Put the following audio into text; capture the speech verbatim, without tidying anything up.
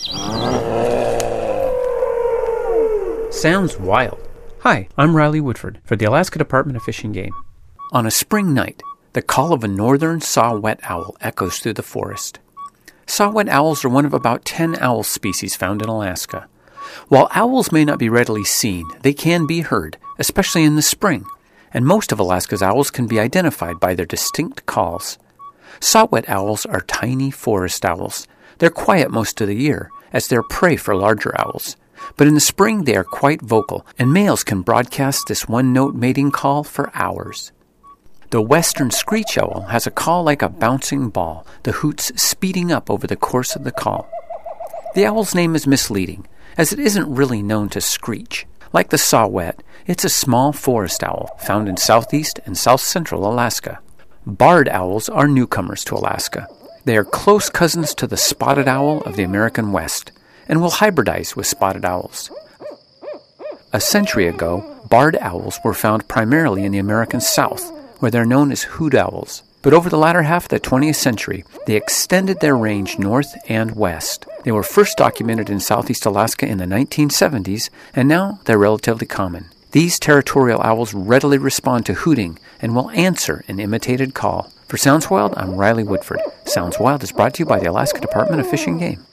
Sounds wild. Hi, I'm Riley Woodford for the Alaska Department of Fish and Game. On a spring night, the call of a northern saw-whet owl echoes through the forest. Saw-whet owls are one of about ten owl species found in Alaska. While owls may not be readily seen, they can be heard, especially in the spring, and most of Alaska's owls can be identified by their distinct calls. Saw-whet owls are tiny forest owls. They're quiet most of the year, as they're prey for larger owls. But in the spring they are quite vocal, and males can broadcast this one-note mating call for hours. The western screech owl has a call like a bouncing ball, the hoots speeding up over the course of the call. The owl's name is misleading, as it isn't really known to screech. Like the saw-whet, it's a small forest owl found in southeast and south-central Alaska. Barred owls are newcomers to Alaska. They are close cousins to the spotted owl of the American West, and will hybridize with spotted owls. A century ago, barred owls were found primarily in the American South, where they're known as hoot owls. But over the latter half of the twentieth century, they extended their range north and west. They were first documented in southeast Alaska in the nineteen seventies, and now they're relatively common. These territorial owls readily respond to hooting and will answer an imitated call. For Sounds Wild, I'm Riley Woodford. Sounds Wild is brought to you by the Alaska Department of Fish and Game.